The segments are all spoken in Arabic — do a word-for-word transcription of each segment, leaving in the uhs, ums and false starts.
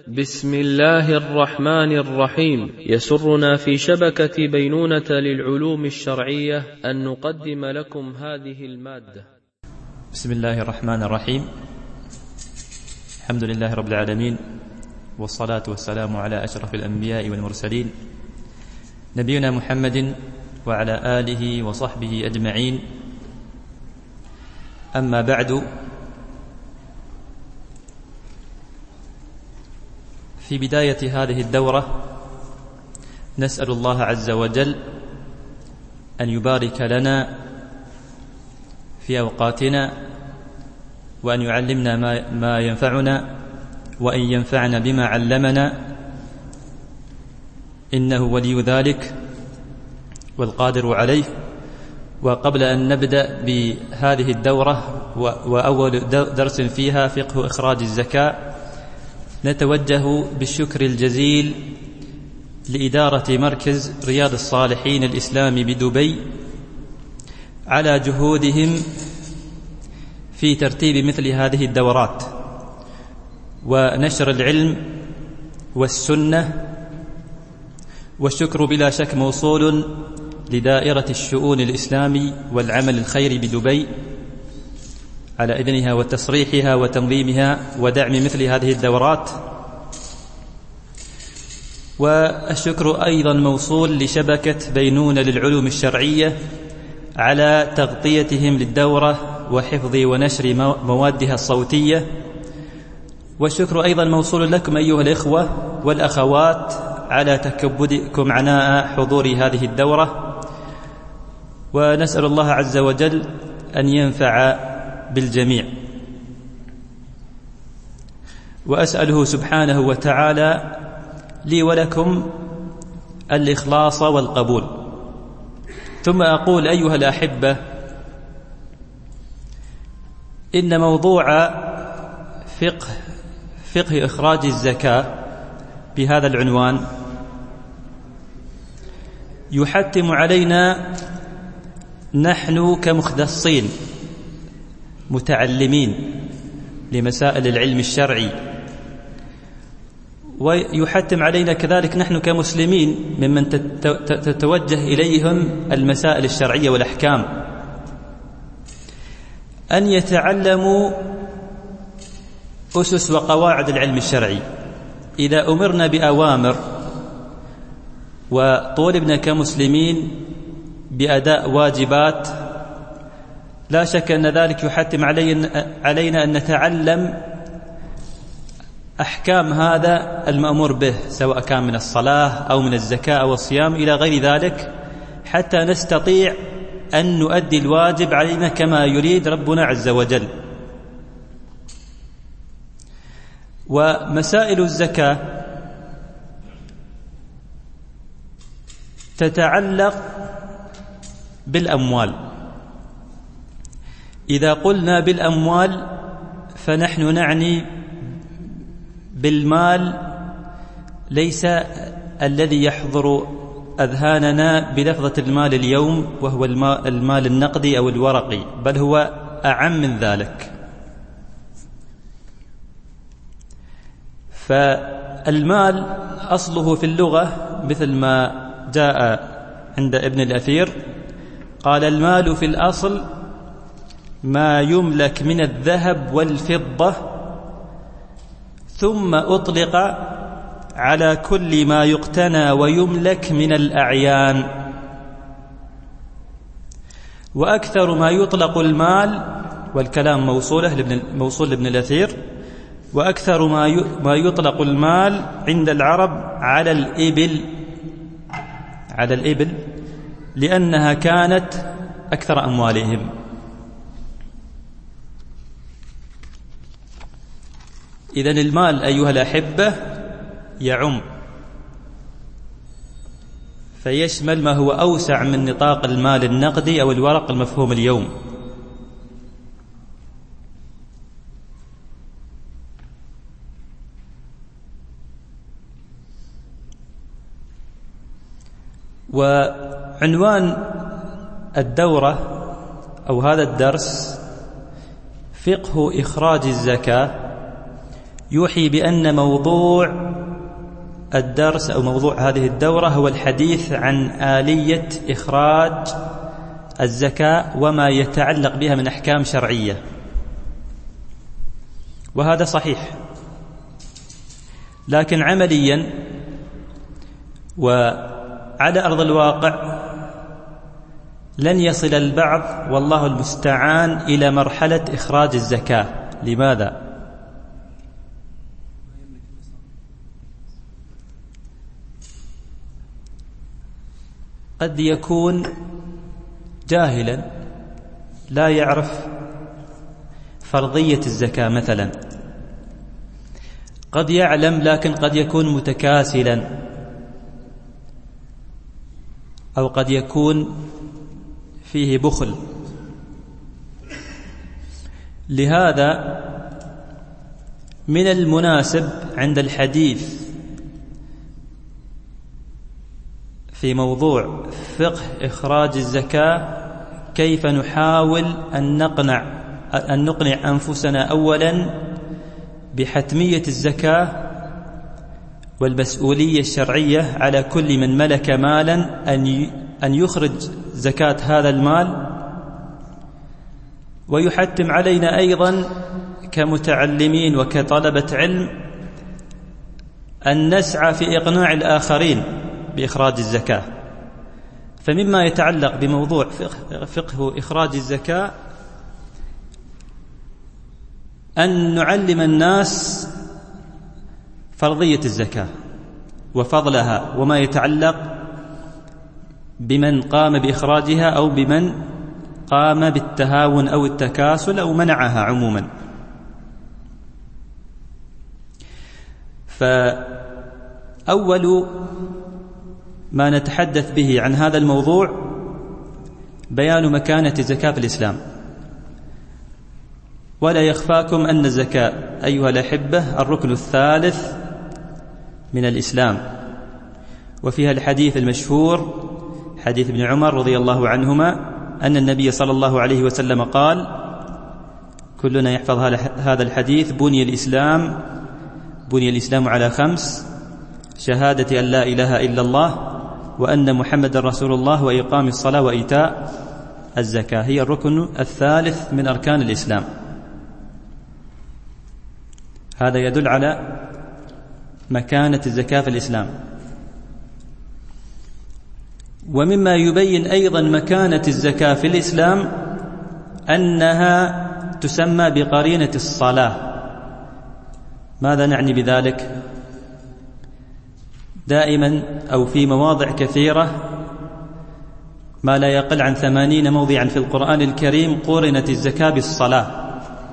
بسم الله الرحمن الرحيم. يسرنا في شبكة بينونة للعلوم الشرعية أن نقدم لكم هذه المادة. بسم الله الرحمن الرحيم. الحمد لله رب العالمين، والصلاة والسلام على أشرف الأنبياء والمرسلين نبينا محمد وعلى آله وصحبه أجمعين. أما بعد، في بداية هذه الدورة نسأل الله عز وجل أن يبارك لنا في أوقاتنا، وأن يعلمنا ما, ما ينفعنا، وأن ينفعنا بما علمنا، إنه ولي ذلك والقادر عليه. وقبل أن نبدأ بهذه الدورة وأول درس فيها فقه إخراج الزكاة، نتوجه بالشكر الجزيل لإدارة مركز رياض الصالحين الإسلامي بدبي على جهودهم في ترتيب مثل هذه الدورات ونشر العلم والسنة. والشكر بلا شك موصول لدائرة الشؤون الإسلامي والعمل الخيري بدبي على إذنها وتصريحها وتنظيمها ودعم مثل هذه الدورات. والشكر أيضا موصول لشبكة بينونة للعلوم الشرعية على تغطيتهم للدورة وحفظ ونشر موادها الصوتية. والشكر أيضا موصول لكم أيها الإخوة والأخوات على تكبدكم عناء حضور هذه الدورة، ونسأل الله عز وجل أن ينفع بالجميع. وأسأله سبحانه وتعالى لي ولكم الإخلاص والقبول. ثم أقول أيها الأحبة، إن موضوع فقه فقه إخراج الزكاة بهذا العنوان يحتم علينا نحن كمختصين متعلمين لمسائل العلم الشرعي، ويحتم علينا كذلك نحن كمسلمين ممن تتوجه إليهم المسائل الشرعية والأحكام أن يتعلموا أسس وقواعد العلم الشرعي. إذا أمرنا بأوامر وطولبنا كمسلمين بأداء واجبات، لا شك أن ذلك يحتم علينا أن نتعلم أحكام هذا المأمور به، سواء كان من الصلاة أو من الزكاة أو الصيام إلى غير ذلك، حتى نستطيع أن نؤدي الواجب علينا كما يريد ربنا عز وجل. ومسائل الزكاة تتعلق بالأموال. إذا قلنا بالأموال فنحن نعني بالمال ليس الذي يحضر أذهاننا بلفظة المال اليوم وهو المال النقدي أو الورقي، بل هو أعم من ذلك. فالمال أصله في اللغة مثل ما جاء عند ابن الأثير، قال: المال في الأصل ما يملك من الذهب والفضة، ثم أطلق على كل ما يقتنى ويملك من الأعيان. وأكثر ما يطلق المال، والكلام موصوله موصول لابن الأثير، وأكثر ما يطلق المال عند العرب على الإبل على الإبل لأنها كانت أكثر أموالهم. إذن المال أيها الأحبة يعم، فيشمل ما هو أوسع من نطاق المال النقدي أو الورق المفهوم اليوم. وعنوان الدورة أو هذا الدرس فقه إخراج الزكاة يوحي بأن موضوع الدرس أو موضوع هذه الدورة هو الحديث عن آلية إخراج الزكاة وما يتعلق بها من أحكام شرعية، وهذا صحيح، لكن عمليا وعلى أرض الواقع لن يصل البعض والله المستعان إلى مرحلة إخراج الزكاة. لماذا؟ قد يكون جاهلا لا يعرف فرضية الزكاة مثلا، قد يعلم لكن قد يكون متكاسلا، أو قد يكون فيه بخل. لهذا من المناسب عند الحديث في موضوع فقه إخراج الزكاة كيف نحاول أن نقنع أن نقنع أنفسنا أولا بحتمية الزكاة والمسؤولية الشرعية على كل من ملك مالا أن أن يخرج زكاة هذا المال، ويحتم علينا أيضا كمتعلمين وكطلبة علم أن نسعى في إقناع الآخرين بإخراج الزكاة. فمما يتعلق بموضوع فقه, فقه إخراج الزكاة أن نعلم الناس فرضية الزكاة وفضلها وما يتعلق بمن قام بإخراجها أو بمن قام بالتهاون أو التكاسل أو منعها عموما. فأول ما نتحدث به عن هذا الموضوع بيان مكانة الزكاة في الإسلام. ولا يخفاكم أن الزكاة أيها الأحبة الركن الثالث من الإسلام، وفيها الحديث المشهور حديث ابن عمر رضي الله عنهما أن النبي صلى الله عليه وسلم قال، كلنا يحفظ هذا الحديث: بني الإسلام بني الإسلام على خمس: شهادة أن لا إله إلا الله وأن محمد رسول الله وإقام الصلاة وإيتاء الزكاة. هي الركن الثالث من أركان الإسلام. هذا يدل على مكانة الزكاة في الإسلام. ومما يبين أيضا مكانة الزكاة في الإسلام أنها تسمى بقرينة الصلاة. ماذا نعني بذلك؟ دائما أو في مواضع كثيرة ما لا يقل عن ثمانين موضعا في القرآن الكريم قرنت الزكاة بالصلاة،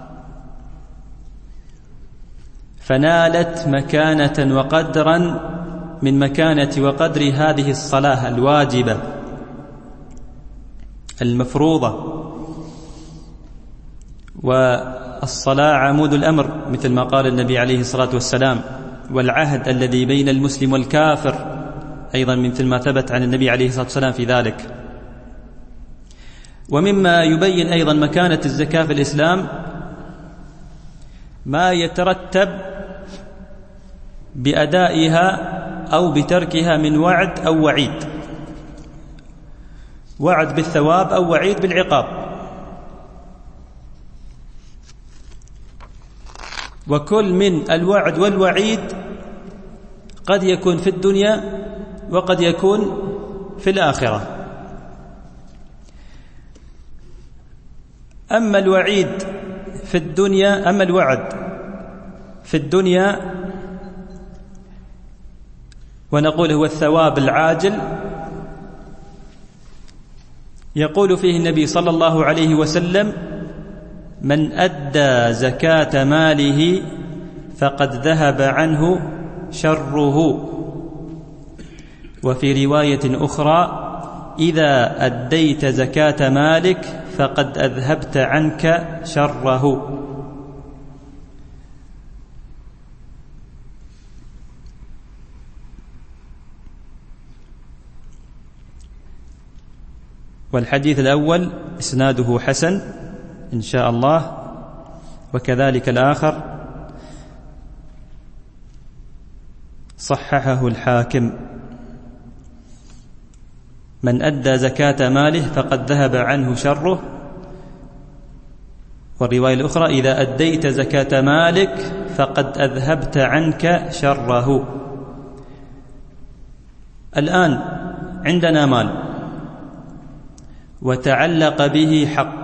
فنالت مكانة وقدرا من مكانة وقدر هذه الصلاة الواجبة المفروضة. والصلاة عمود الأمر مثل ما قال النبي عليه الصلاة والسلام، والعهد الذي بين المسلم والكافر أيضا مثل ما ثبت عن النبي عليه الصلاة والسلام في ذلك. ومما يبين أيضا مكانة الزكاة في الإسلام ما يترتب بأدائها أو بتركها من وعد أو وعيد، وعد بالثواب أو وعيد بالعقاب. وكل من الوعد والوعيد قد يكون في الدنيا وقد يكون في الآخرة. أما الوعيد في الدنيا أما الوعد في الدنيا ونقول هو الثواب العاجل، يقول فيه النبي صلى الله عليه وسلم: من أدى زكاة ماله فقد ذهب عنه شره. وفي رواية أخرى: إذا أديت زكاة مالك فقد أذهبت عنك شره. والحديث الأول إسناده حسن إن شاء الله، وكذلك الآخر صححه الحاكم: من أدى زكاة ماله فقد ذهب عنه شره. والرواية الأخرى: إذا أديت زكاة مالك فقد أذهبت عنك شره. الآن عندنا مال وتعلق به حق،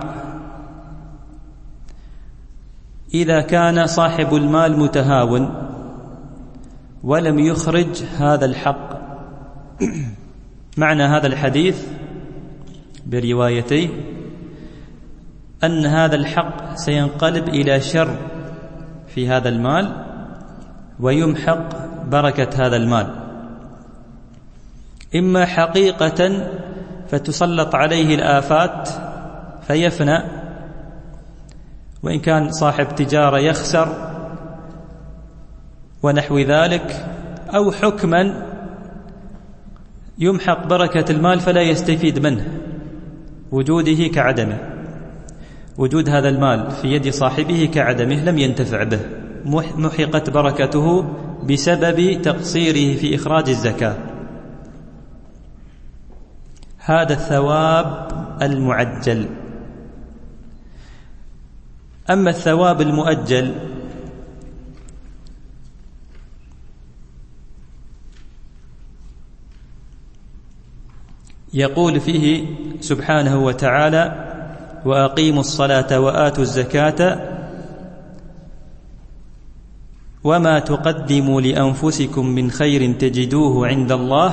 إذا كان صاحب المال متهاون ولم يخرج هذا الحق، معنى هذا الحديث بروايتيه أن هذا الحق سينقلب إلى شر في هذا المال ويمحق بركة هذا المال، إما حقيقة فتسلط عليه الآفات فيفنى، وإن كان صاحب تجارة يخسر ونحو ذلك، أو حكما يمحق بركة المال فلا يستفيد منه، وجوده كعدمه، وجود هذا المال في يد صاحبه كعدمه، لم ينتفع به، محقت بركته بسبب تقصيره في إخراج الزكاة. هذا الثواب المعجل. أما الثواب المؤجل يقول فيه سبحانه وتعالى: وأقيموا الصلاة وآتوا الزكاة وما تقدموا لأنفسكم من خير تجدوه عند الله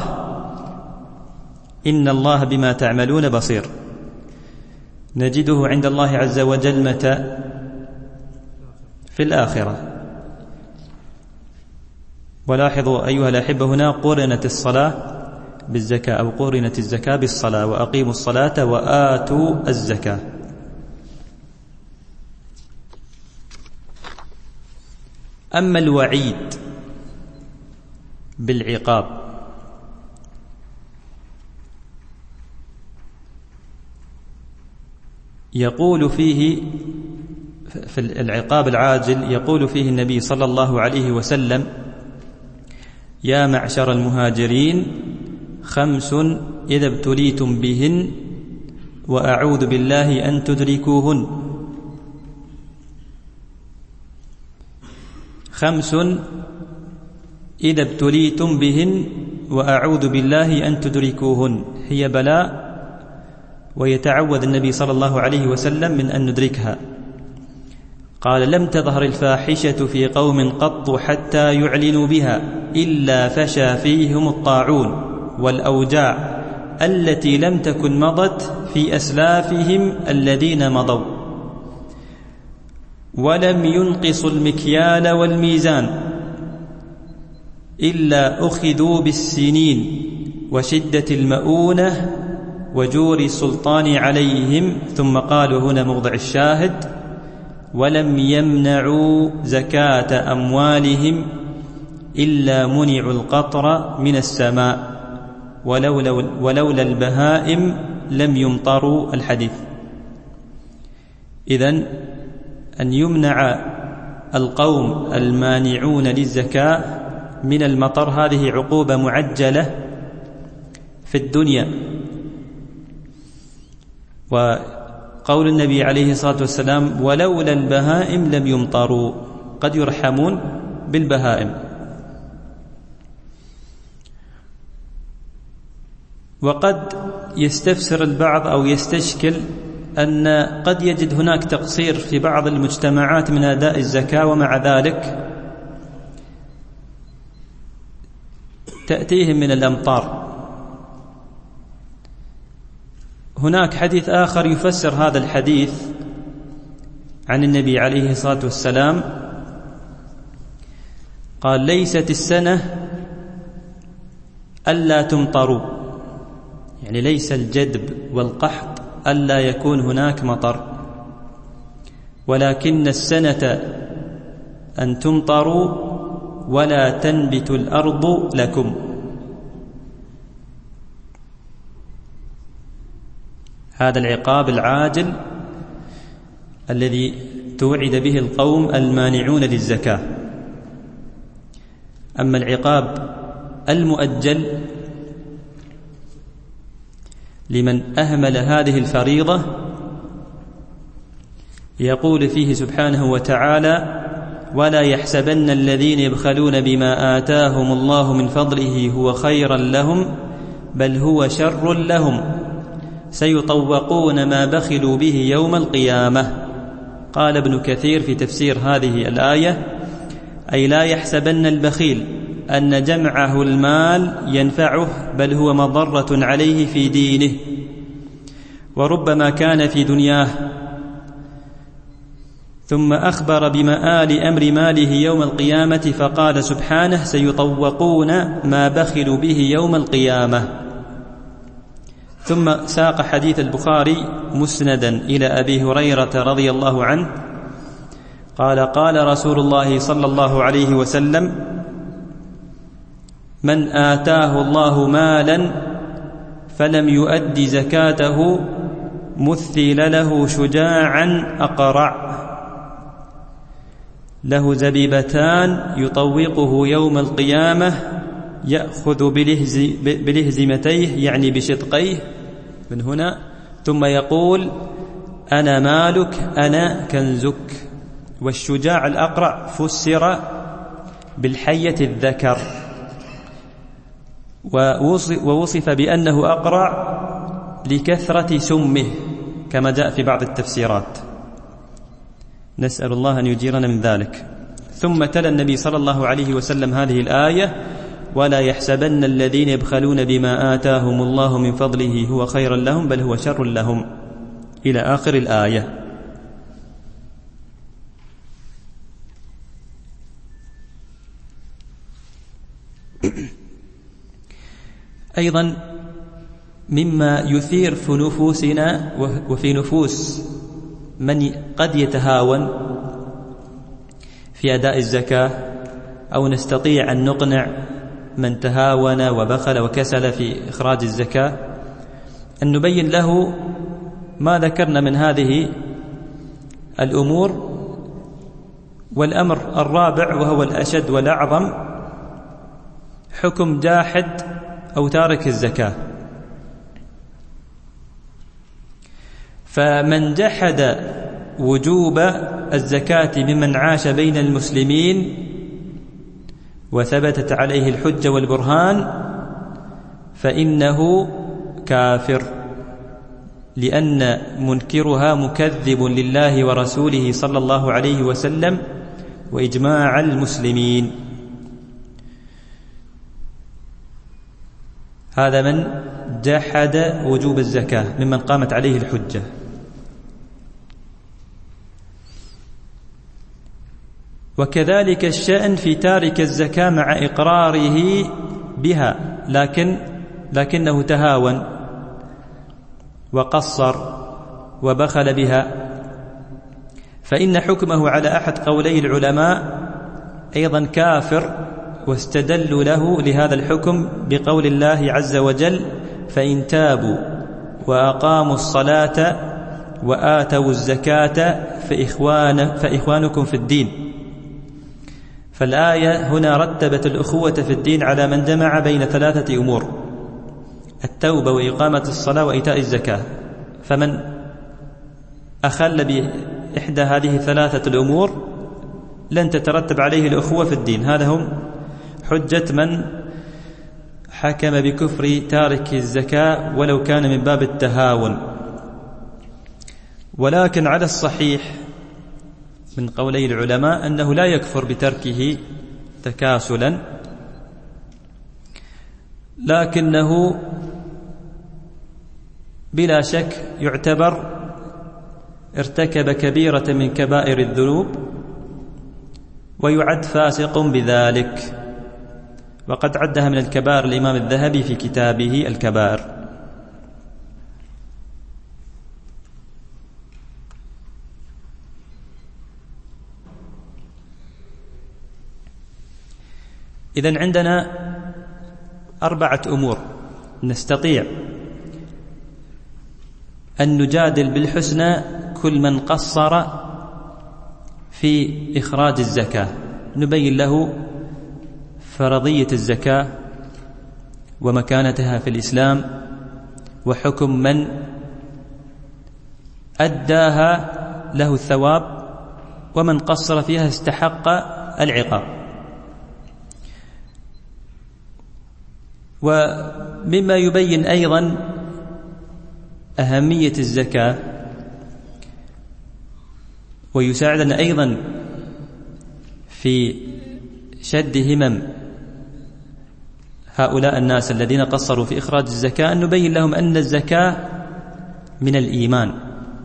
إن الله بما تعملون بصير. نجده عند الله عز وجل متى؟ في الآخرة. ولاحظوا أيها الأحبة، هنا قرنت الصلاة بالزكاة، أو قرنت الزكاة بالصلاة: وأقيموا الصلاة وآتوا الزكاة. أما الوعيد بالعقاب يقول فيه في العقاب العاجل، يقول فيه النبي صلى الله عليه وسلم: يا معشر المهاجرين خمس إذا ابتليتم بهن وأعوذ بالله أن تدركوهن. خمس إذا ابتليتم بهن وأعوذ بالله أن تدركوهن، هي بلاء ويتعوذ النبي صلى الله عليه وسلم من أن ندركها. قال: لم تظهر الفاحشة في قوم قط حتى يعلنوا بها إلا فشى فيهم الطاعون والأوجاع التي لم تكن مضت في أسلافهم الذين مضوا، ولم ينقصوا المكيال والميزان إلا أخذوا بالسنين وشدة المؤونة وجور السلطان عليهم. ثم قالوا هنا موضع الشاهد: ولم يمنعوا زكاة أموالهم إلا منعوا القطر من السماء ولولا, ولولا البهائم لم يمطروا. الحديث. إذن أن يمنع القوم المانعون للزكاة من المطر هذه عقوبة معجلة في الدنيا. وقول النبي عليه الصلاة والسلام: ولولا البهائم لم يمطروا، قد يرحمون بالبهائم. وقد يستفسر البعض أو يستشكل أن قد يجد هناك تقصير في بعض المجتمعات من أداء الزكاة، ومع ذلك تأتيهم من الأمطار. هناك حديث آخر يفسر هذا الحديث عن النبي عليه الصلاة والسلام، قال: ليست السنة ألا تمطروا، يعني ليس الجدب والقحط ألا يكون هناك مطر، ولكن السنة أن تمطروا ولا تنبت الأرض لكم. هذا العقاب العاجل الذي توعد به القوم المانعون للزكاة. أما العقاب المؤجل لمن أهمل هذه الفريضة يقول فيه سبحانه وتعالى: ولا يحسبن الذين يبخلون بما آتاهم الله من فضله هو خيرا لهم بل هو شر لهم سيطوقون ما بخلوا به يوم القيامة. قال ابن كثير في تفسير هذه الآية: أي لا يحسبن البخيل أن جمعه المال ينفعه بل هو مضرة عليه في دينه، وربما كان في دنياه، ثم أخبر بمآل أمر ماله يوم القيامة فقال سبحانه: سيطوقون ما بخلوا به يوم القيامة. ثم ساق حديث البخاري مسندا إلى أبي هريرة رضي الله عنه قال: قال رسول الله صلى الله عليه وسلم: من آتاه الله مالا فلم يؤد زكاته مثل له شجاعا أقرع له زبيبتان يطوقه يوم القيامة يأخذ بلهزمتيه يعني بشدقيه من هنا، ثم يقول: أنا مالك أنا كنزك. والشجاع الأقرع فسر بالحية الذكر، ووصف بأنه أقرع لكثرة سمه كما جاء في بعض التفسيرات، نسأل الله أن يجيرنا من ذلك. ثم تلا النبي صلى الله عليه وسلم هذه الآية: ولا يحسبن الذين يبخلون بما آتاهم الله من فضله هو خيرا لهم بل هو شر لهم، إلى آخر الآية. أيضا مما يثير في نفوسنا وفي نفوس من قد يتهاون في أداء الزكاة، أو نستطيع أن نقنع من تهاون وبخل وكسل في إخراج الزكاة، أن نبين له ما ذكرنا من هذه الأمور. والأمر الرابع وهو الأشد والأعظم حكم جاحد أو تارك الزكاة. فمن جحد وجوب الزكاة ممن عاش بين المسلمين وثبتت عليه الحجة والبرهان فإنه كافر، لأن منكرها مكذب لله ورسوله صلى الله عليه وسلم وإجماع المسلمين. هذا من جحد وجوب الزكاة ممن قامت عليه الحجة. وكذلك الشأن في تارك الزكاة مع إقراره بها لكن لكنه تهاون وقصر وبخل بها، فإن حكمه على أحد قولي العلماء أيضا كافر، واستدلوا له لهذا الحكم بقول الله عز وجل: فإن تابوا وأقاموا الصلاة وآتوا الزكاة فإخوان فإخوانكم في الدين. فالآية هنا رتبت الأخوة في الدين على من جمع بين ثلاثة أمور: التوبة وإقامة الصلاة وإيتاء الزكاة. فمن أخل بإحدى هذه الثلاثة الأمور لن تترتب عليه الأخوة في الدين. هذا هم حجة من حكم بكفر تارك الزكاة ولو كان من باب التهاون. ولكن على الصحيح من قولي العلماء أنه لا يكفر بتركه تكاسلا، لكنه بلا شك يعتبر ارتكب كبيرة من كبائر الذنوب ويعد فاسق بذلك، وقد عدها من الكبائر الإمام الذهبي في كتابه الكبائر. إذن عندنا أربعة أمور نستطيع أن نجادل بالحسنى كل من قصر في إخراج الزكاة، نبين له فرضية الزكاة ومكانتها في الإسلام وحكم من أداها له الثواب ومن قصر فيها استحق العقاب. ومما يبين أيضا أهمية الزكاة ويساعدنا أيضا في شد همم هؤلاء الناس الذين قصروا في إخراج الزكاة أن نبين لهم أن الزكاة من الإيمان.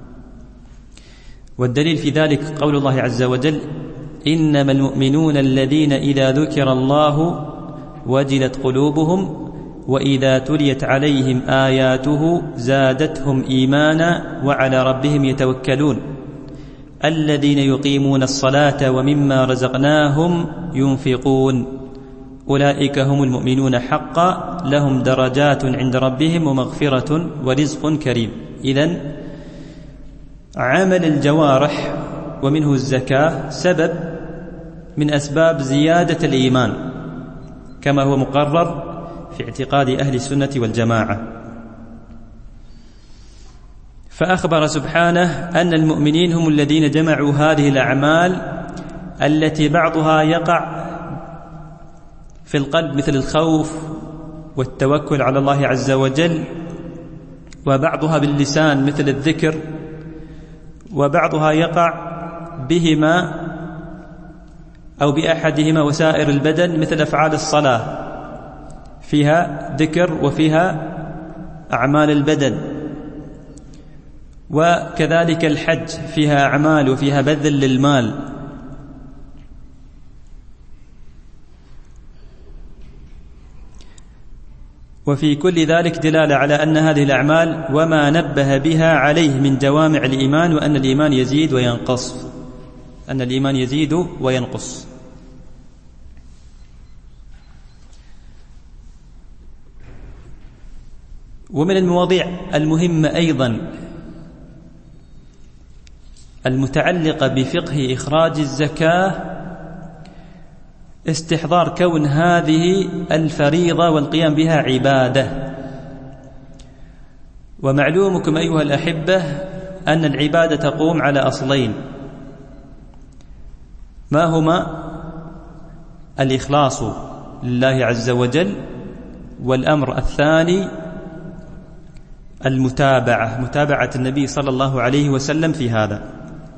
والدليل في ذلك قول الله عز وجل: إنما المؤمنون الذين إذا ذكر الله وجلت قلوبهم وإذا تليت عليهم آياته زادتهم إيمانا وعلى ربهم يتوكلون الذين يقيمون الصلاة ومما رزقناهم ينفقون أولئك هم المؤمنون حقا لهم درجات عند ربهم ومغفرة ورزق كريم. إذن عمل الجوارح ومنه الزكاة سبب من أسباب زيادة الإيمان كما هو مقرر في اعتقاد أهل السنة والجماعة. فأخبر سبحانه أن المؤمنين هم الذين جمعوا هذه الأعمال التي بعضها يقع في القلب مثل الخوف والتوكل على الله عز وجل، وبعضها باللسان مثل الذكر، وبعضها يقع بهما أو بأحدهما وسائر البدن مثل أفعال الصلاة فيها ذكر وفيها أعمال البدن، وكذلك الحج فيها أعمال وفيها بذل للمال. وفي كل ذلك دلالة على أن هذه الأعمال وما نبه بها عليه من جوامع الإيمان، وأن الإيمان يزيد وينقص أن الإيمان يزيد وينقص. ومن المواضيع المهمة أيضا المتعلقة بفقه إخراج الزكاة استحضار كون هذه الفريضة والقيام بها عبادة. ومعلومكم أيها الأحبة أن العبادة تقوم على أصلين، ما هما؟ الإخلاص لله عز وجل، والأمر الثاني المتابعة، متابعة النبي صلى الله عليه وسلم في هذا.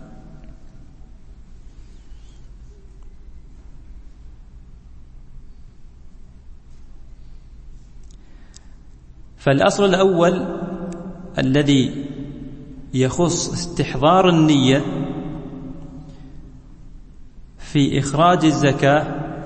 فالأصل الأول الذي يخص استحضار النية في إخراج الزكاة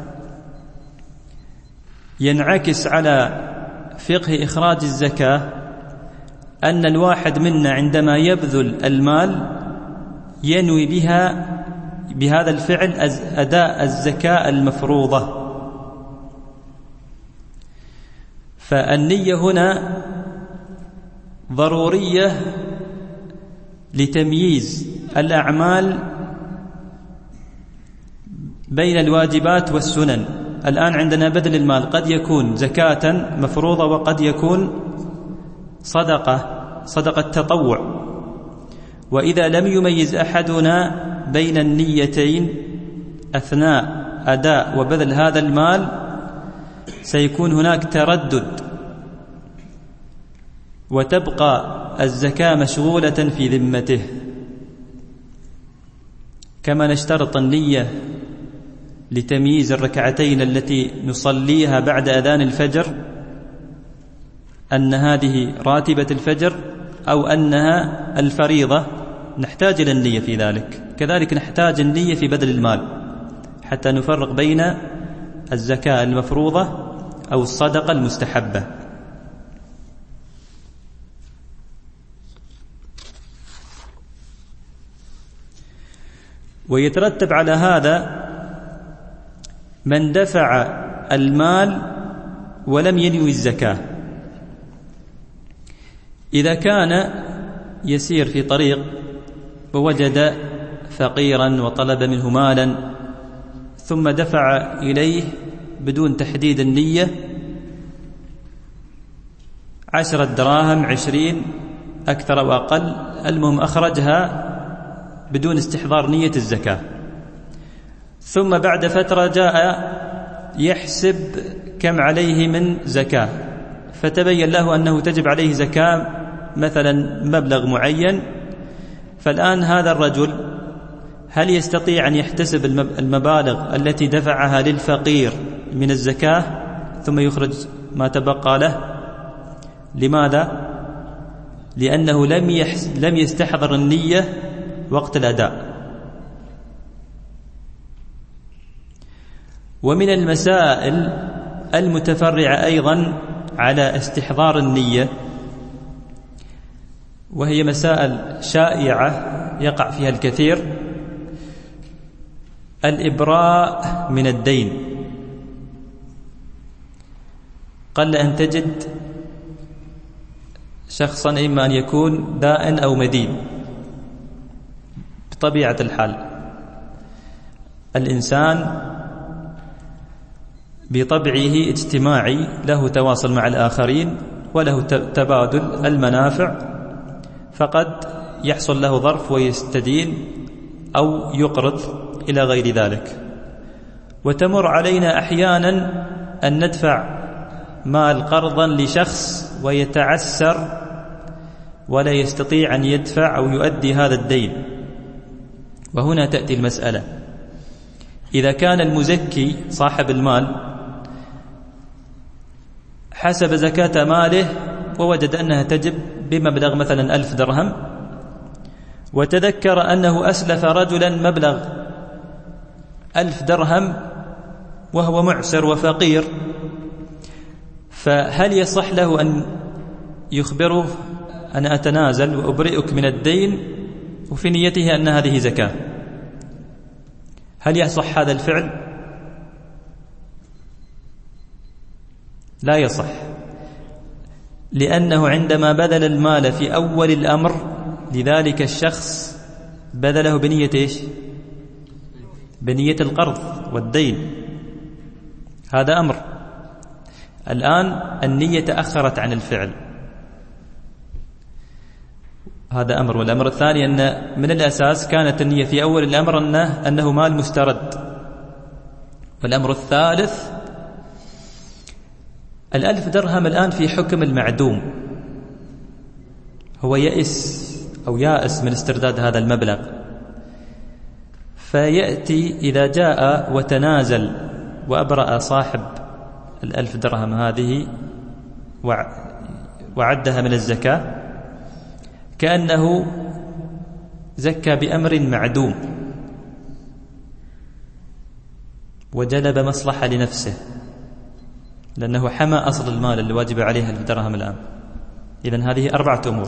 ينعكس على فقه إخراج الزكاة أن الواحد منا عندما يبذل المال ينوي بها بهذا الفعل أداء الزكاة المفروضة. فالنية هنا ضرورية لتمييز الأعمال بين الواجبات والسنن. الآن عندنا بذل المال قد يكون زكاة مفروضة وقد يكون صدقة صدقة تطوع. وإذا لم يميز أحدنا بين النيتين أثناء أداء وبذل هذا المال سيكون هناك تردد، وتبقى الزكاة مشغولة في ذمته. كما نشترط النية لتمييز الركعتين التي نصليها بعد أذان الفجر أن هذه راتبة الفجر أو أنها الفريضة، نحتاج إلى النية في ذلك. كذلك نحتاج النية في بذل المال حتى نفرق بين الزكاة المفروضة أو الصدقة المستحبة. ويترتب على هذا من دفع المال ولم ينوي الزكاة. إذا كان يسير في طريق ووجد فقيرا وطلب منه مالا ثم دفع إليه بدون تحديد النية عشرة دراهم عشرين أكثر أو أقل، المهم أخرجها بدون استحضار نية الزكاة. ثم بعد فترة جاء يحسب كم عليه من زكاة، فتبين له أنه تجب عليه زكاة مثلا مبلغ معين. فالآن هذا الرجل هل يستطيع أن يحتسب المبالغ التي دفعها للفقير من الزكاة ثم يخرج ما تبقى له؟ لماذا؟ لأنه لم لم يستحضر النية وقت الأداء. ومن المسائل المتفرعة أيضا على استحضار النية، وهي مسائل شائعة يقع فيها الكثير، الإبراء من الدين. قل أن تجد شخصا إما أن يكون دائن أو مدين بطبيعة الحال. الإنسان بطبعه اجتماعي، له تواصل مع الآخرين وله تبادل المنافع، فقد يحصل له ظرف ويستدين أو يقرض إلى غير ذلك. وتمر علينا أحيانا أن ندفع مال قرضا لشخص ويتعسر ولا يستطيع أن يدفع أو يؤدي هذا الدين. وهنا تأتي المسألة، إذا كان المزكي صاحب المال حسب زكاة ماله ووجد أنها تجب بمبلغ مثلا ألف درهم، وتذكر أنه أسلف رجلا مبلغ ألف درهم وهو معسر وفقير، فهل يصح له أن يخبره أنا أتنازل وأبرئك من الدين وفي نيته أن هذه زكاة؟ هل يصح هذا الفعل؟ لا يصح، لأنه عندما بذل المال في أول الأمر لذلك الشخص بذله بنية إيش؟ بنية القرض والدين. هذا أمر. الآن النية تأخرت عن الفعل، هذا أمر. والأمر الثاني أن من الأساس كانت النية في أول الأمر أنه, أنه مال مسترد. والأمر الثالث، الألف درهم الآن في حكم المعدوم، هو يئس أو يائس من استرداد هذا المبلغ، فيأتي إذا جاء وتنازل وأبرأ صاحب الألف درهم هذه وعدها من الزكاة كأنه زكى بأمر معدوم وجلب مصلحة لنفسه، لأنه حمى أصل المال اللي واجب عليها الدرهم الآن. إذن هذه أربعة أمور.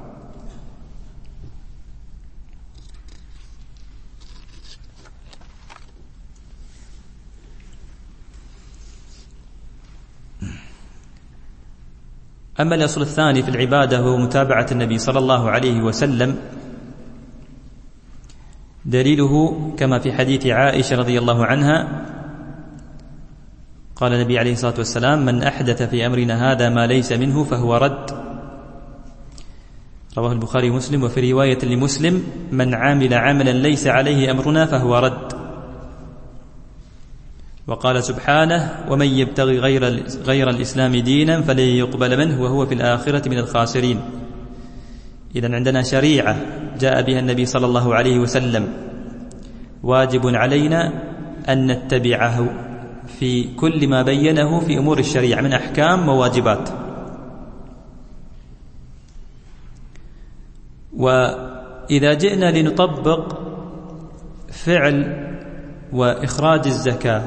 أما الأصل الثاني في العبادة هو متابعة النبي صلى الله عليه وسلم، دليله كما في حديث عائشة رضي الله عنها قال النبي عليه الصلاة والسلام: من أحدث في أمرنا هذا ما ليس منه فهو رد. رواه البخاري ومسلم. وفي رواية لمسلم: من عمل عملا ليس عليه أمرنا فهو رد. وقال سبحانه: ومن يبتغي غير, غير الإسلام دينا فلن يقبل منه وهو في الآخرة من الخاسرين. إذن عندنا شريعة جاء بها النبي صلى الله عليه وسلم، واجب علينا أن نتبعه في كل ما بينه في أمور الشريعة من أحكام وواجبات. وإذا جئنا لنطبق فعل وإخراج الزكاة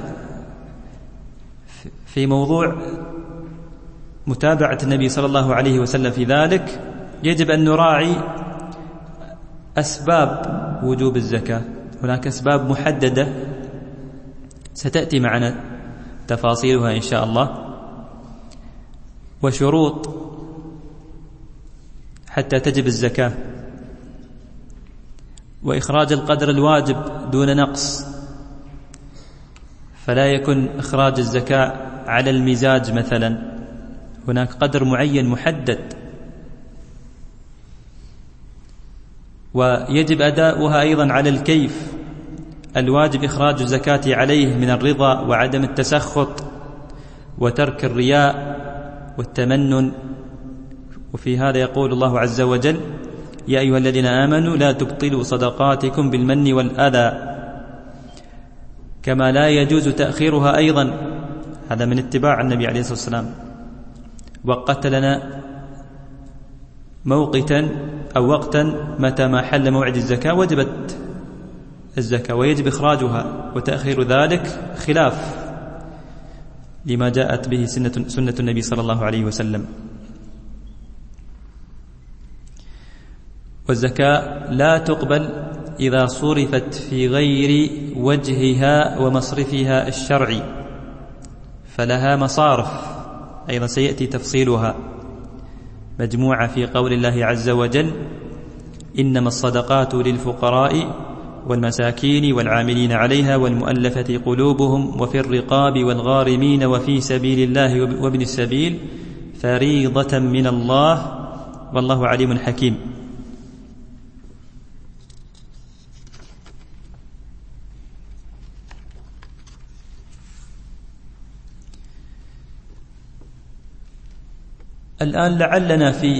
في موضوع متابعة النبي صلى الله عليه وسلم في ذلك، يجب أن نراعي أسباب وجوب الزكاة. هناك أسباب محددة ستأتي معنا تفاصيلها إن شاء الله، وشروط حتى تجب الزكاة، وإخراج القدر الواجب دون نقص. فلا يكون إخراج الزكاة على المزاج مثلا، هناك قدر معين محدد ويجب أداؤها أيضا على الكيف، الواجب إخراج الزكاة عليه من الرضا وعدم التسخط وترك الرياء والتمنن. وفي هذا يقول الله عز وجل: يا أيها الذين آمنوا لا تبطلوا صدقاتكم بالمن والأذى، كما لا يجوز تأخيرها أيضا، هذا من اتباع النبي عليه الصلاة والسلام. وقت لنا موقتا أو وقتا متى ما حل موعد الزكاة وجبت الزكاة ويجب إخراجها، وتأخير ذلك خلاف لما جاءت به سنة, سنة النبي صلى الله عليه وسلم. والزكاة لا تقبل إذا صرفت في غير وجهها ومصرفها الشرعي، فلها مصارف أيضا سيأتي تفصيلها، مجموعة في قول الله عز وجل: إنما الصدقات للفقراء والمساكين والعاملين عليها والمؤلفة قلوبهم وفي الرقاب والغارمين وفي سبيل الله وابن السبيل فريضة من الله والله عليم حكيم. الآن لعلنا في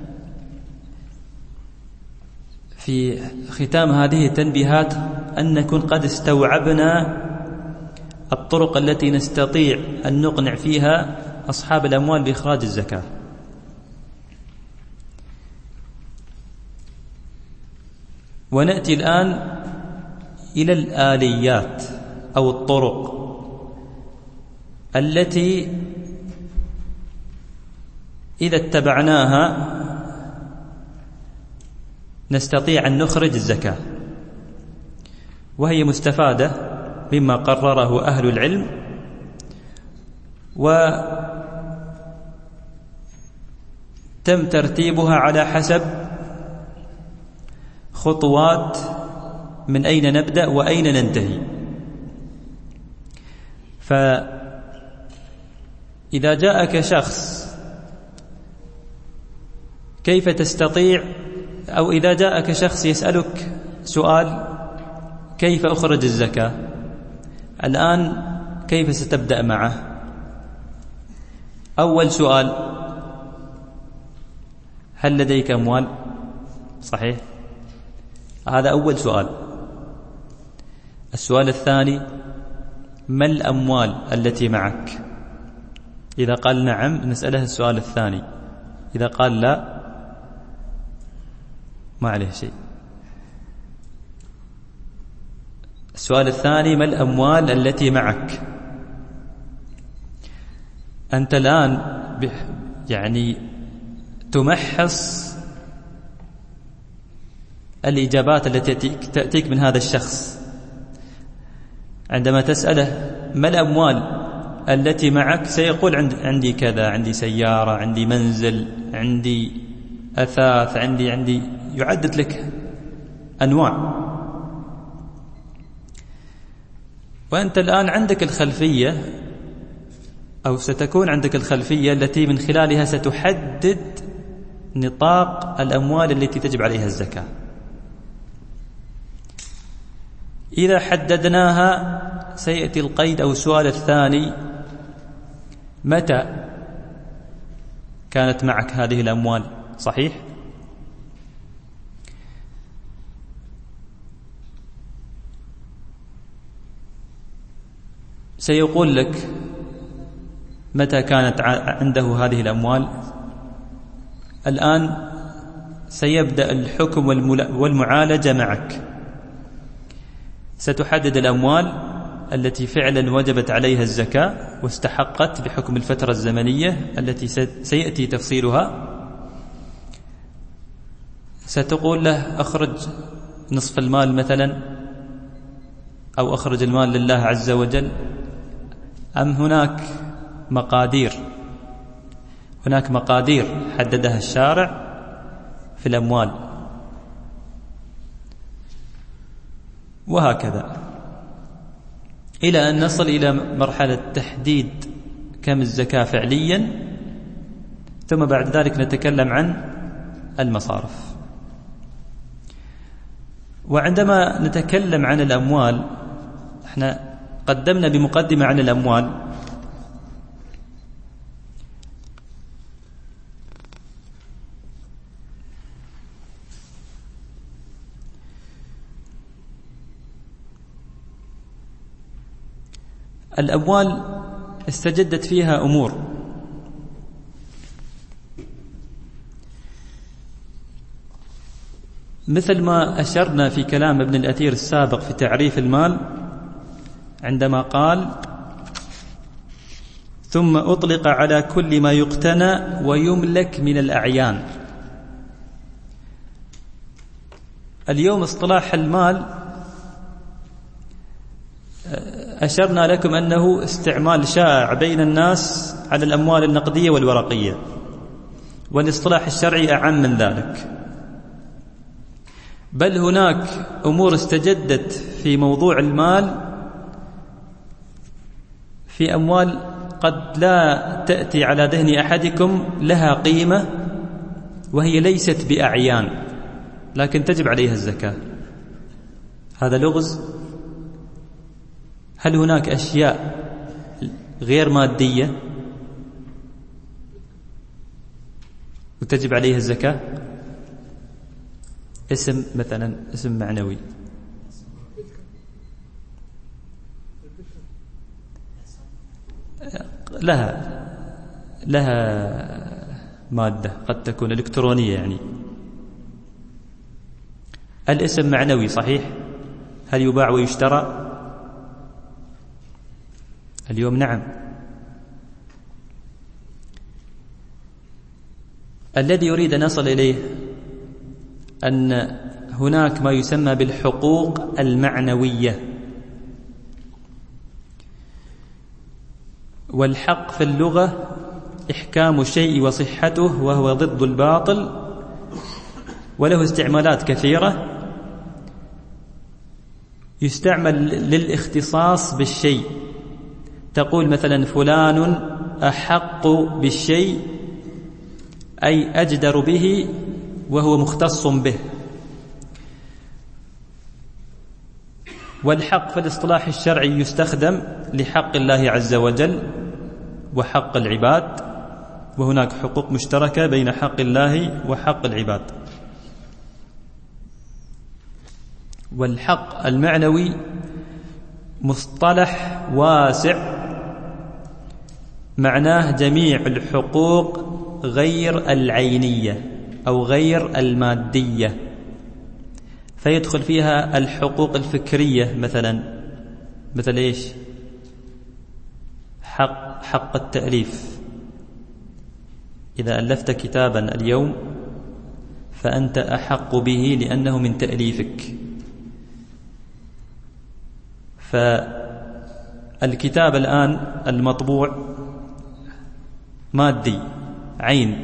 في ختام هذه التنبيهات أن نكون قد استوعبنا الطرق التي نستطيع أن نقنع فيها أصحاب الأموال بإخراج الزكاة. ونأتي الآن إلى الآليات أو الطرق التي إذا اتبعناها نستطيع أن نخرج الزكاة، وهي مستفادة مما قرره أهل العلم، وتم ترتيبها على حسب خطوات من أين نبدأ وأين ننتهي. فإذا جاءك شخص كيف تستطيع، أو إذا جاءك شخص يسألك سؤال كيف أخرج الزكاة، الآن كيف ستبدأ معه؟ أول سؤال: هل لديك أموال؟ صحيح، هذا أول سؤال. السؤال الثاني: ما الأموال التي معك؟ إذا قال نعم نسأله السؤال الثاني، إذا قال لا ما عليه شيء. السؤال الثاني: ما الأموال التي معك؟ أنت الآن يعني تمحص الإجابات التي تأتيك من هذا الشخص. عندما تسأله ما الأموال التي معك سيقول عندي كذا، عندي سيارة، عندي منزل، عندي أثاث، عندي عندي يعدد لك أنواع. وأنت الآن عندك الخلفية أو ستكون عندك الخلفية التي من خلالها ستحدد نطاق الأموال التي تجب عليها الزكاة. إذا حددناها سيأتي القيد أو السؤال الثاني: متى كانت معك هذه الأموال؟ صحيح؟ سيقول لك متى كانت عنده هذه الأموال. الآن سيبدأ الحكم والمعالجة معك. ستحدد الأموال التي فعلا وجبت عليها الزكاة واستحقت بحكم الفترة الزمنية التي سيأتي تفصيلها. ستقول له أخرج نصف المال مثلا، أو أخرج المال لله عز وجل، أم هناك مقادير هناك مقادير حددها الشارع في الأموال، وهكذا. إلى أن نصل إلى مرحلة تحديد كم الزكاة فعليا، ثم بعد ذلك نتكلم عن المصارف. وعندما نتكلم عن الأموال، احنا قدمنا بمقدمة عن الأموال، الأموال استجدت فيها أمور، مثل ما أشرنا في كلام ابن الأثير السابق في تعريف المال عندما قال: ثم أطلق على كل ما يقتنى ويملك من الأعيان. اليوم اصطلاح المال أشرنا لكم أنه استعمال شائع بين الناس على الأموال النقدية والورقية، والاصطلاح الشرعي أعم من ذلك، بل هناك أمور استجدت في موضوع المال، في أموال قد لا تأتي على ذهن أحدكم لها قيمة وهي ليست بأعيان لكن تجب عليها الزكاة. هذا لغز. هل هناك أشياء غير مادية وتجب عليها الزكاة؟ اسم مثلا، اسم معنوي، لها لها مادة قد تكون إلكترونية، يعني الاسم معنوي صحيح. هل يباع ويشترى اليوم؟ نعم. الذي يريد أن نصل إليه أن هناك ما يسمى بالحقوق المعنوية، والحق في اللغة إحكام الشيء وصحته، وهو ضد الباطل، وله استعمالات كثيرة. يستعمل للاختصاص بالشيء، تقول مثلا فلان أحق بالشيء أي أجدر به وهو مختص به. والحق في الاصطلاح الشرعي يستخدم لحق الله عز وجل وحق العباد، وهناك حقوق مشتركة بين حق الله وحق العباد. والحق المعنوي مصطلح واسع، معناه جميع الحقوق غير العينية أو غير المادية، فيدخل فيها الحقوق الفكرية مثلا، مثل إيش؟ حق حق التأليف. إذا ألفت كتابا اليوم فأنت أحق به لأنه من تأليفك. فالكتاب الآن المطبوع مادي عين،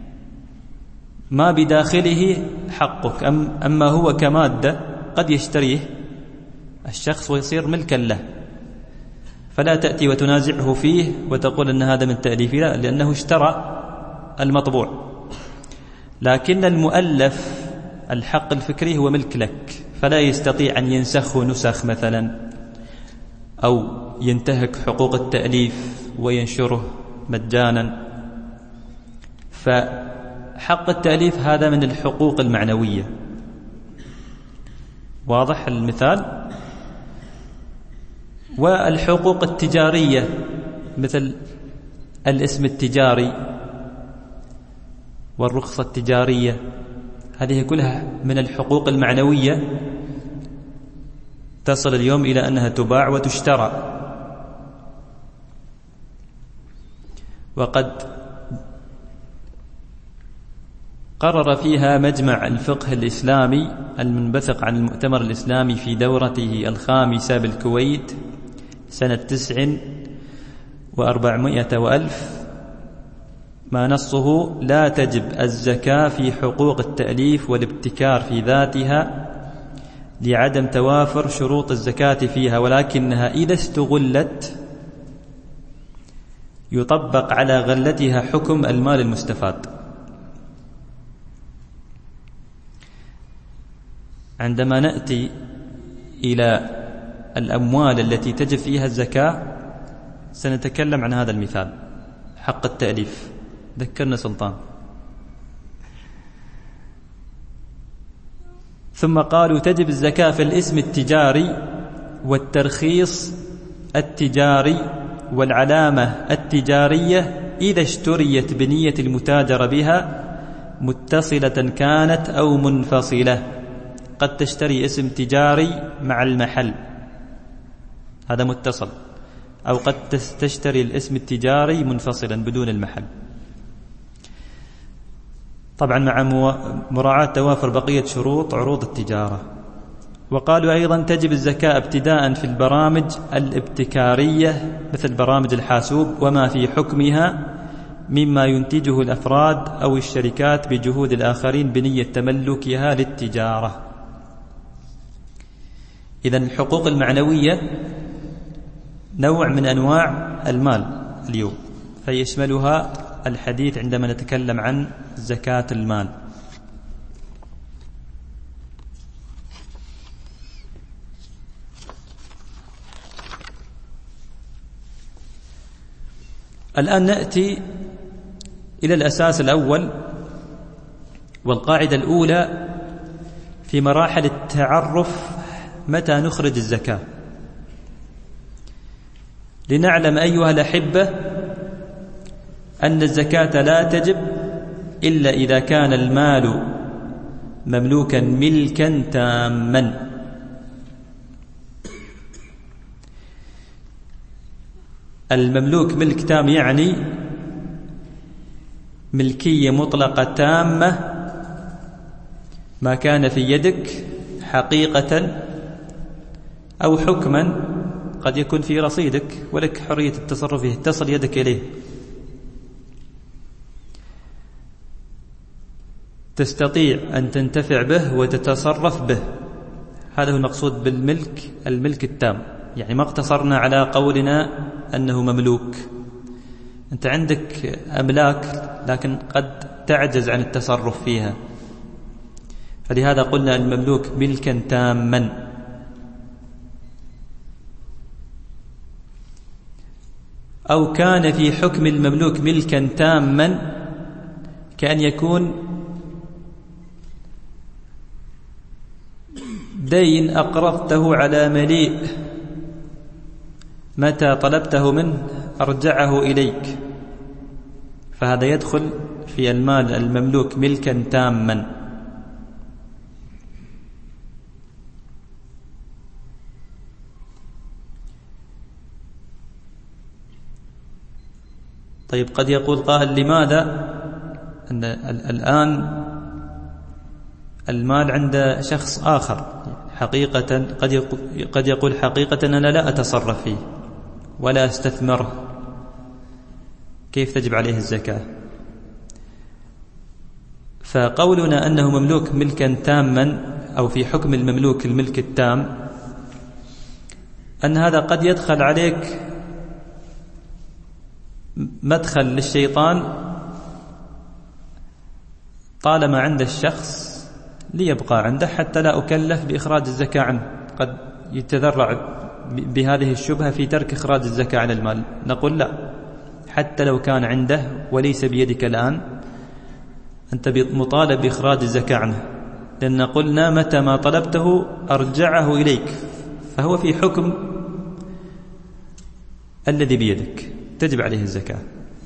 ما بداخله حقك، أما هو كمادة قد يشتريه الشخص ويصير ملكا له، فلا تأتي وتنازعه فيه وتقول أن هذا من تأليفي، لا، لأنه اشترى المطبوع. لكن المؤلف الحق الفكري هو ملك لك، فلا يستطيع أن ينسخه نسخ مثلا، أو ينتهك حقوق التأليف وينشره مجانا. فحق التأليف هذا من الحقوق المعنوية. واضح المثال؟ والحقوق التجارية مثل الاسم التجاري والرخصة التجارية، هذه كلها من الحقوق المعنوية، تصل اليوم إلى أنها تباع وتشترى. وقد قرر فيها مجمع الفقه الإسلامي المنبثق عن المؤتمر الإسلامي في دورته الخامسة بالكويت سنة تسع وأربعمائة وألف، ما نصه: لا تجب الزكاة في حقوق التأليف والابتكار في ذاتها، لعدم توافر شروط الزكاة فيها، ولكنها إذا استغلت يطبق على غلتها حكم المال المستفاد. عندما نأتي إلى الأموال التي تجب فيها الزكاة سنتكلم عن هذا المثال، حق التأليف. ذكرنا سلطان. ثم قالوا تجب الزكاة في الاسم التجاري والترخيص التجاري والعلامة التجارية إذا اشتريت بنية المتاجرة بها متصلة كانت أو منفصلة. قد تشتري اسم تجاري مع المحل، هذا متصل، أو قد تشتري الاسم التجاري منفصلا بدون المحل، طبعا مع مراعاة توافر بقية شروط عروض التجارة. وقالوا أيضا تجب الزكاة ابتداء في البرامج الابتكارية مثل برامج الحاسوب وما في حكمها مما ينتجه الأفراد أو الشركات بجهود الآخرين بنية تملكها للتجارة. إذن الحقوق المعنوية نوع من أنواع المال اليوم، فيشملها الحديث عندما نتكلم عن زكاة المال. الآن نأتي إلى الأساس الأول والقاعدة الأولى في مراحل التعرف متى نخرج الزكاة. لنعلم أيها الأحبة أن الزكاة لا تجب إلا إذا كان المال مملوكا ملكا تاما. المملوك ملك تام يعني ملكية مطلقة تامة، ما كان في يدك حقيقة أو حكما، قد يكون في رصيدك ولك حرية التصرف فيه، تصل يدك إليه، تستطيع أن تنتفع به وتتصرف به. هذا هو المقصود بالملك، الملك التام. يعني ما اقتصرنا على قولنا أنه مملوك، أنت عندك أملاك لكن قد تعجز عن التصرف فيها، فلهذا قلنا المملوك ملكا تاما. أو كان في حكم المملوك ملكا تاما كأن يكون دين أقرضته على مليء، متى طلبته منه أرجعه إليك، فهذا يدخل في المال المملوك ملكا تاما. طيب قد يقول قائل لماذا أن الآن المال عند شخص آخر حقيقة، قد يقول حقيقة أنا لا أتصرف فيه ولا أستثمره، كيف تجب عليه الزكاة؟ فقولنا أنه مملوك ملكا تاما أو في حكم المملوك الملك التام، أن هذا قد يدخل عليك مدخل للشيطان طالما عند الشخص ليبقى عنده حتى لا أكلف بإخراج الزكاة عنه. قد يتذرع بهذه الشبهة في ترك إخراج الزكاة عن المال. نقول لا، حتى لو كان عنده وليس بيدك الآن أنت مطالب بإخراج الزكاة عنه، لأن قلنا متى ما طلبته أرجعه إليك، فهو في حكم الذي بيدك، تجب عليه الزكاة.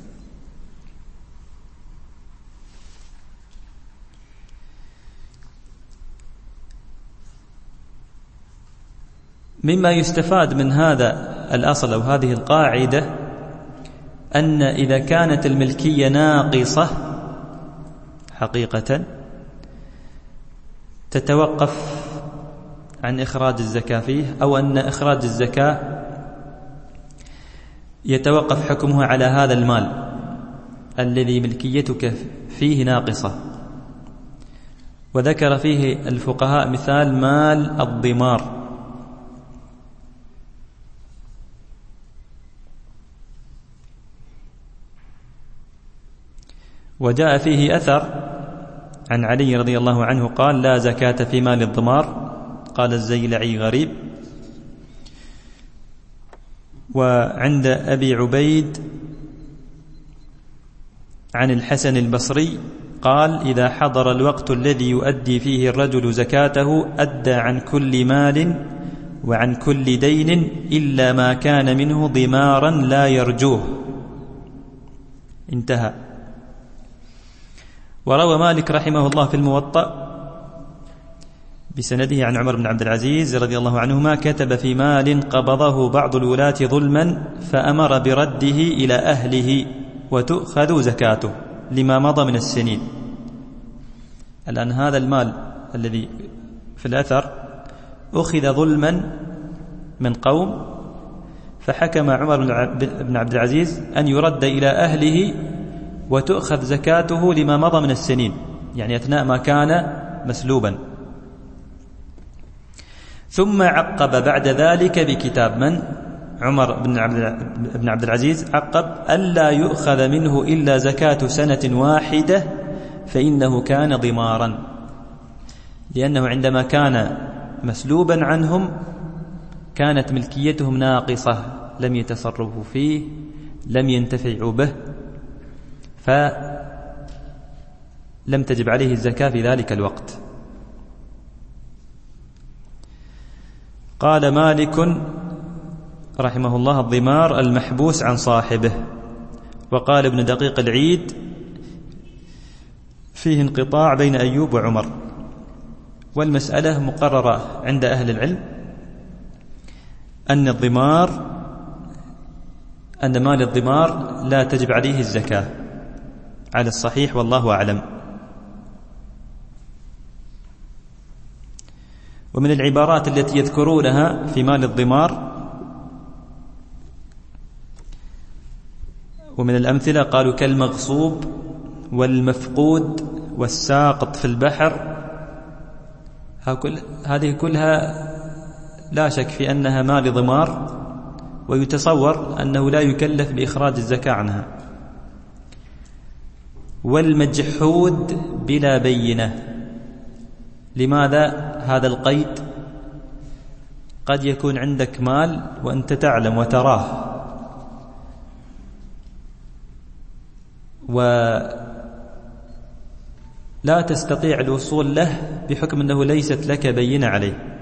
مما يستفاد من هذا الأصل أو هذه القاعدة أن إذا كانت الملكية ناقصة حقيقة تتوقف عن إخراج الزكاة فيه، أو أن إخراج الزكاة يتوقف حكمه على هذا المال الذي ملكيتك فيه ناقصة. وذكر فيه الفقهاء مثال مال الضمار. وجاء فيه أثر عن علي رضي الله عنه قال: لا زكاة في مال الضمار. قال الزيلعي: غريب. وعند أبي عبيد عن الحسن البصري قال: إذا حضر الوقت الذي يؤدي فيه الرجل زكاته أدى عن كل مال وعن كل دين إلا ما كان منه ضمارا لا يرجوه. انتهى. وروى مالك رحمه الله في الموطأ بسنده عن عمر بن عبد العزيز رضي الله عنهما: كتب في مال قبضه بعض الولاة ظلما فأمر برده إلى أهله وتؤخذ زكاته لما مضى من السنين. الآن هذا المال الذي في الأثر أخذ ظلما من قوم، فحكم عمر بن عبد العزيز أن يرد إلى أهله وتؤخذ زكاته لما مضى من السنين، يعني أثناء ما كان مسلوبا. ثم عقب بعد ذلك بكتاب من؟ عمر بن عبد العزيز عقب: ألا يؤخذ منه إلا زكاة سنة واحدة فإنه كان ضمارا، لأنه عندما كان مسلوبا عنهم كانت ملكيتهم ناقصة، لم يتصرفوا فيه، لم ينتفعوا به، فلم تجب عليه الزكاة في ذلك الوقت. قال مالك رحمه الله: الضمار المحبوس عن صاحبه. وقال ابن دقيق العيد: فيه انقطاع بين أيوب وعمر. والمسألة مقررة عند أهل العلم أن الضمار أن مال الضمار لا تجب عليه الزكاة على الصحيح، والله أعلم. ومن العبارات التي يذكرونها في مال الضمار ومن الأمثلة قالوا: كالمغصوب والمفقود والساقط في البحر. هذه كلها لا شك في أنها مال ضمار، ويتصور أنه لا يكلف بإخراج الزكاة عنها. والمجحود بلا بينة. لماذا هذا القيد؟ قد يكون عندك مال وأنت تعلم وتراه، ولا تستطيع الوصول له بحكم أنه ليست لك بينة عليه،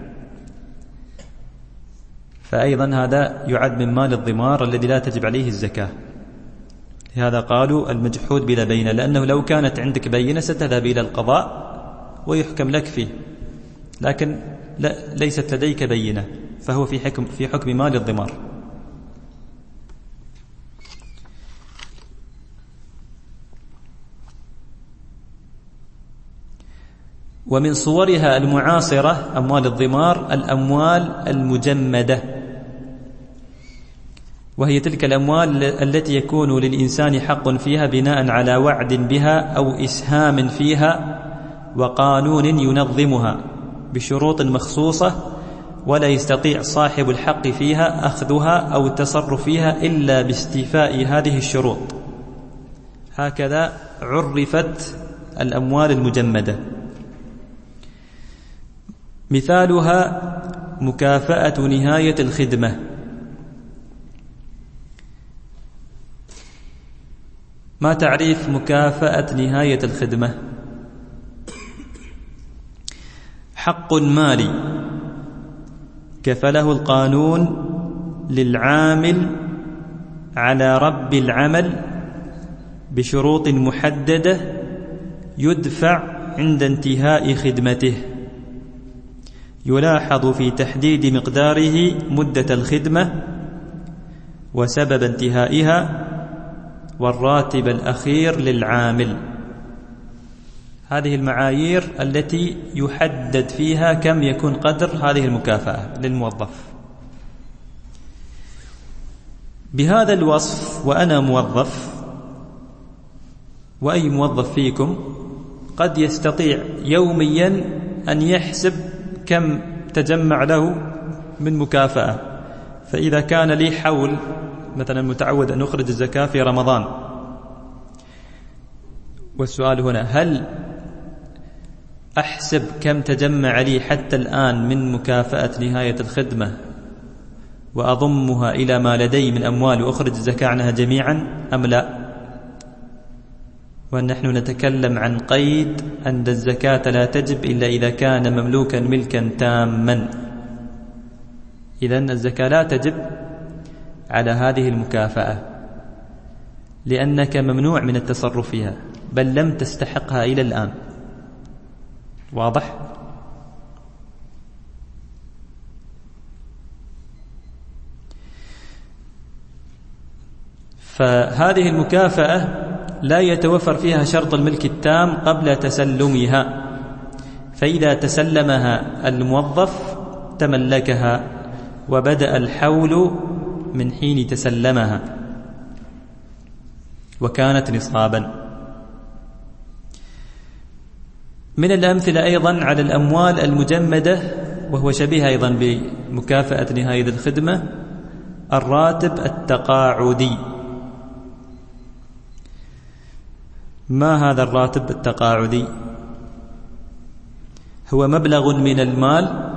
فأيضا هذا يعد من مال الضمار الذي لا تجب عليه الزكاة. لهذا قالوا المجحود بلا بينة، لأنه لو كانت عندك بينة ستذهب إلى القضاء ويحكم لك فيه، لكن لا ليست لديك بينة، فهو في حكم في حكم مال الضمار. ومن صورها المعاصرة أموال الضمار الأموال المجمدة، وهي تلك الأموال التي يكون للإنسان حق فيها بناء على وعد بها أو إسهام فيها وقانون ينظمها بشروط مخصوصة، ولا يستطيع صاحب الحق فيها أخذها أو التصرف فيها إلا باستيفاء هذه الشروط. هكذا عرفت الأموال المجمدة. مثالها مكافأة نهاية الخدمة. ما تعريف مكافأة نهاية الخدمة؟ حق مالي كفله القانون للعامل على رب العمل بشروط محددة يدفع عند انتهاء خدمته. يلاحظ في تحديد مقداره مدة الخدمة وسبب انتهائها والراتب الأخير للعامل. هذه المعايير التي يحدد فيها كم يكون قدر هذه المكافأة للموظف. بهذا الوصف وأنا موظف وأي موظف فيكم قد يستطيع يوميا أن يحسب كم تجمع له من مكافأة. فإذا كان لي حول مثلا متعود أن أخرج الزكاة في رمضان، والسؤال هنا هل أحسب كم تجمع لي حتى الآن من مكافأة نهاية الخدمة وأضمها إلى ما لدي من أموال وأخرج الزكاة عنها جميعا أم لا؟ ونحن نتكلم عن قيد أن الزكاة لا تجب إلا إذا كان مملوكا ملكا تاما. إذن الزكاة لا تجب على هذه المكافأة لأنك ممنوع من التصرف فيها، بل لم تستحقها إلى الآن. واضح؟ فهذه المكافأة لا يتوفر فيها شرط الملك التام قبل تسلمها، فإذا تسلمها الموظف تملكها وبدأ الحول من حين تسلمها وكانت نصابا. من الأمثلة أيضا على الأموال المجمدة، وهو شبيه أيضا بمكافأة نهاية الخدمة، الراتب التقاعدي. ما هذا الراتب التقاعدي؟ هو مبلغ من المال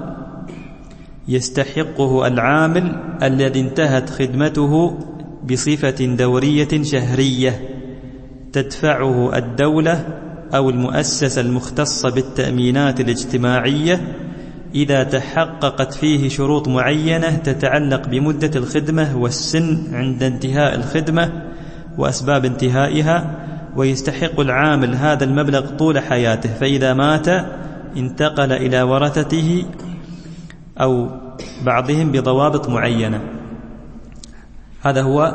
يستحقه العامل الذي انتهت خدمته بصفة دورية شهرية تدفعه الدولة أو المؤسسة المختصة بالتأمينات الاجتماعية إذا تحققت فيه شروط معينة تتعلق بمدة الخدمة والسن عند انتهاء الخدمة وأسباب انتهائها، ويستحق العامل هذا المبلغ طول حياته، فإذا مات انتقل إلى ورثته أو بعضهم بضوابط معينة. هذا هو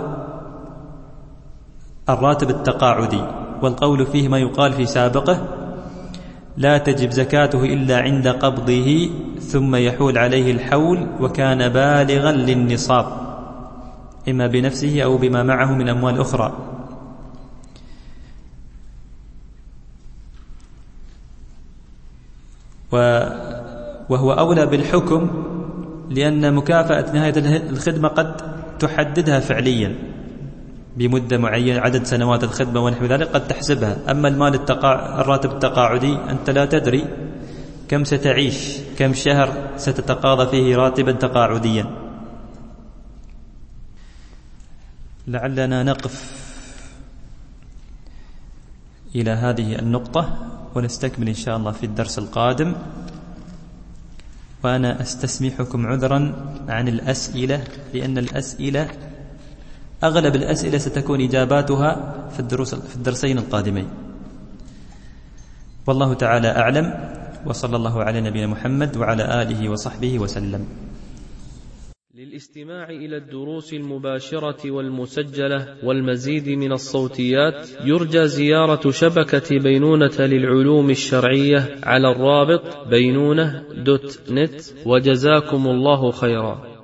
الراتب التقاعدي، والقول فيه ما يقال في سابقه: لا تجب زكاته إلا عند قبضه ثم يحول عليه الحول وكان بالغا للنصاب، إما بنفسه أو بما معه من أموال أخرى. وهو أولى بالحكم لأن مكافأة نهاية الخدمة قد تحددها فعليا بمدة معينة، عدد سنوات الخدمة ونحو ذلك قد تحسبها. أما المال التقاع... الراتب التقاعدي أنت لا تدري كم ستعيش، كم شهر ستتقاضى فيه راتبا تقاعديا. لعلنا نقف إلى هذه النقطة ونستكمل إن شاء الله في الدرس القادم. وأنا أستسمحكم عذرا عن الأسئلة، لأن الأسئلة أغلب الأسئلة ستكون إجاباتها في الدروس في الدرسين القادمين. والله تعالى أعلم، وصلى الله على نبينا محمد وعلى آله وصحبه وسلم. للاستماع إلى الدروس المباشرة والمسجلة والمزيد من الصوتيات يرجى زيارة شبكة بينونة للعلوم الشرعية على الرابط بينونة دوت نت، وجزاكم الله خيرا.